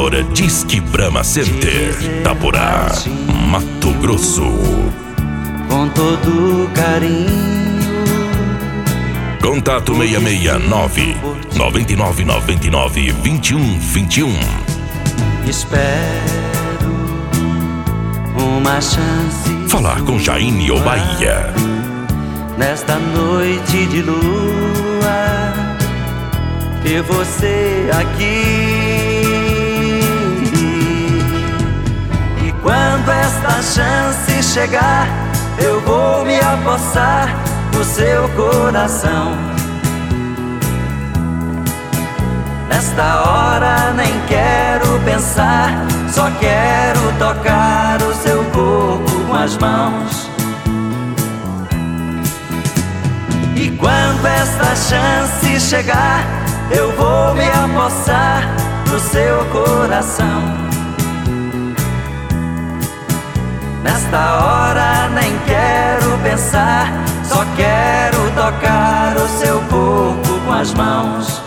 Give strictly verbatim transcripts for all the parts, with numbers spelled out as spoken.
Agora Disque Brahma Center, Itaporá, Mato Grosso. Com todo carinho. Contato seis seis nove, nove nove nove nove, dois um dois um. Espero uma chance. Falar com Jaine ou Bahia. Nesta noite de lua, ter você aqui. E quando esta chance chegar, eu vou me apossar do seu coração. Nesta hora nem quero pensar, só quero tocar o seu corpo com as mãos. E quando esta chance chegar, eu vou me apossar do seu coração. Nesta hora nem quero pensar, só quero tocar o seu corpo com as mãos.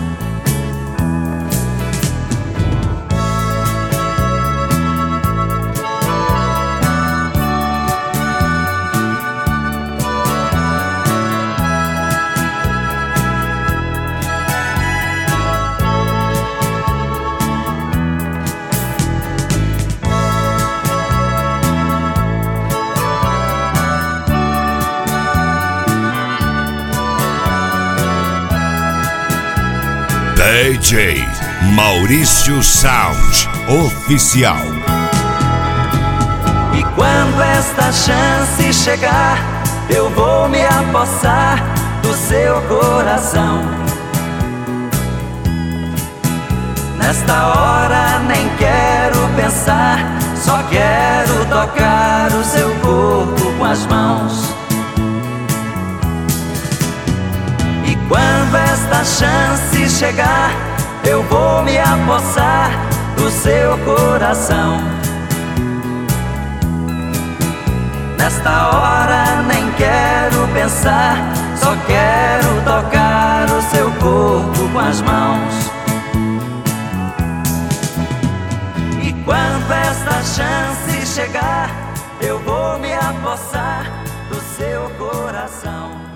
D J Maurício Sound Oficial. E quando esta chance chegar, eu vou me apossar do seu coração. Nesta hora nem quero pensar, só quero tocar o seu corpo com as mãos. E quando esta chance chegar, eu vou me apossar do seu coração. Nesta hora nem quero pensar, só quero tocar o seu corpo com as mãos. E quando esta chance chegar, eu vou me apossar do seu coração.